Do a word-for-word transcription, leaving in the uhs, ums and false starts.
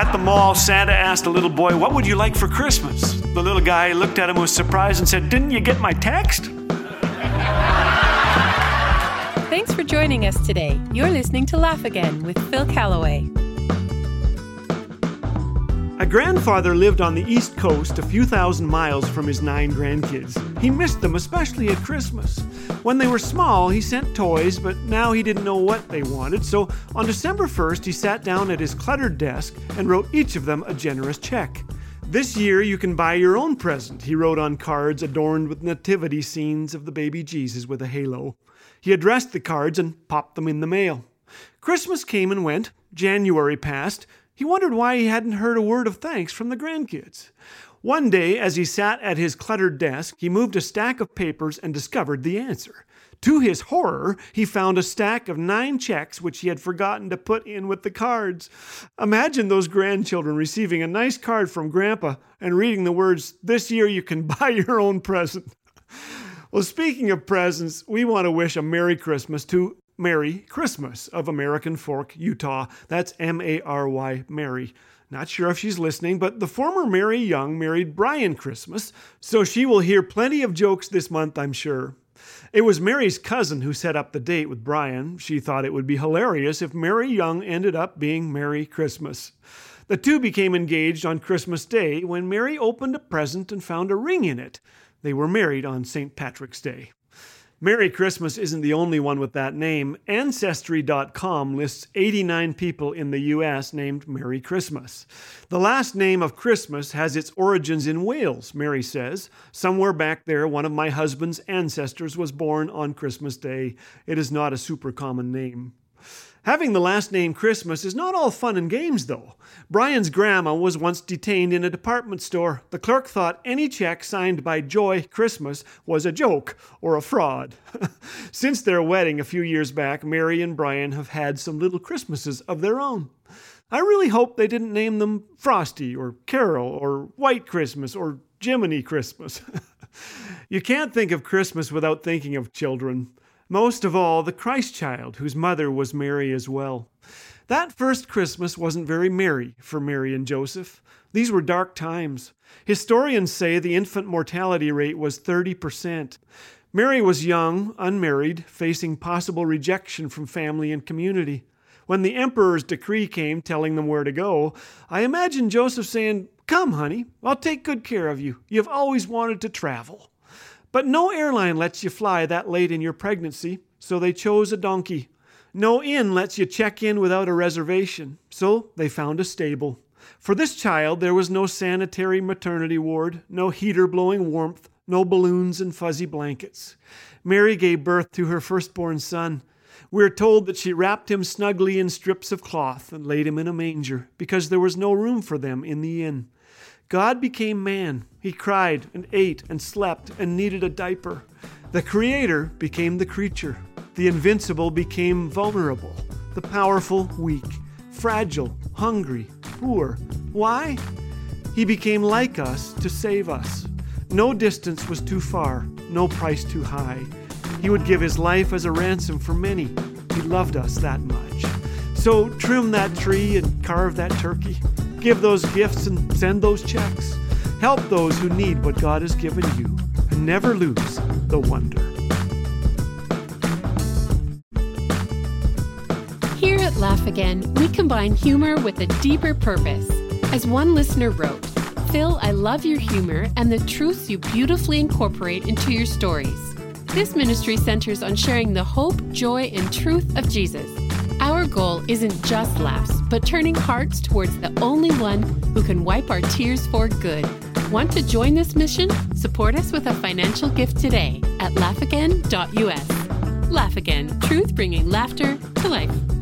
At the mall, Santa asked a little boy, "What would you like for Christmas?" The little guy looked at him with surprise and said, "Didn't you get my text?" Thanks for joining us today. You're listening to Laugh Again with Phil Callaway. A grandfather lived on the East Coast a few thousand miles from his nine grandkids. He missed them, especially at Christmas. When they were small, he sent toys, but now he didn't know what they wanted, so on December first, he sat down at his cluttered desk and wrote each of them a generous check. "This year you can buy your own present," he wrote on cards adorned with nativity scenes of the baby Jesus with a halo. He addressed the cards and popped them in the mail. Christmas came and went. January passed. He wondered why he hadn't heard a word of thanks from the grandkids. One day, as he sat at his cluttered desk, he moved a stack of papers and discovered the answer. To his horror, he found a stack of nine checks which he had forgotten to put in with the cards. Imagine those grandchildren receiving a nice card from Grandpa and reading the words, "This year you can buy your own present." Well, speaking of presents, we want to wish a Merry Christmas to Mary Christmas of American Fork, Utah. That's M A R Y, Mary. Not sure if she's listening, but the former Mary Young married Brian Christmas, so she will hear plenty of jokes this month, I'm sure. It was Mary's cousin who set up the date with Brian. She thought it would be hilarious if Mary Young ended up being Merry Christmas. The two became engaged on Christmas Day when Mary opened a present and found a ring in it. They were married on Saint Patrick's Day. Merry Christmas isn't the only one with that name. Ancestry dot com lists eighty-nine people in the U S named Merry Christmas. The last name of Christmas has its origins in Wales, Mary says. Somewhere back there, one of my husband's ancestors was born on Christmas Day. It is not a super common name. Having the last name Christmas is not all fun and games, though. Brian's grandma was once detained in a department store. The clerk thought any check signed by Joy Christmas was a joke or a fraud. Since their wedding a few years back, Mary and Brian have had some little Christmases of their own. I really hope they didn't name them Frosty or Carol or White Christmas or Jiminy Christmas. You can't think of Christmas without thinking of children. Most of all, the Christ child, whose mother was Mary as well. That first Christmas wasn't very merry for Mary and Joseph. These were dark times. Historians say the infant mortality rate was thirty percent. Mary was young, unmarried, facing possible rejection from family and community. When the emperor's decree came telling them where to go, I imagine Joseph saying, "Come, honey, I'll take good care of you. You've always wanted to travel." But no airline lets you fly that late in your pregnancy, so they chose a donkey. No inn lets you check in without a reservation, so they found a stable. For this child, there was no sanitary maternity ward, no heater blowing warmth, no balloons and fuzzy blankets. Mary gave birth to her firstborn son. We're told that she wrapped him snugly in strips of cloth and laid him in a manger, because there was no room for them in the inn. God became man. He cried and ate and slept and needed a diaper. The Creator became the creature. The invincible became vulnerable. The powerful, weak. Fragile, hungry, poor. Why? He became like us to save us. No distance was too far, no price too high. He would give his life as a ransom for many. He loved us that much. So trim that tree and carve that turkey. Give those gifts and send those checks. Help those who need what God has given you, and never lose the wonder. Here at Laugh Again, we combine humor with a deeper purpose. As one listener wrote, "Phil, I love your humor and the truths you beautifully incorporate into your stories. This ministry centers on sharing the hope, joy, and truth of Jesus. Our goal isn't just laughs, but turning hearts towards the only one who can wipe our tears for good. Want to join this mission? Support us with a financial gift today at laugh again dot U S. Laugh Again, truth bringing laughter to life.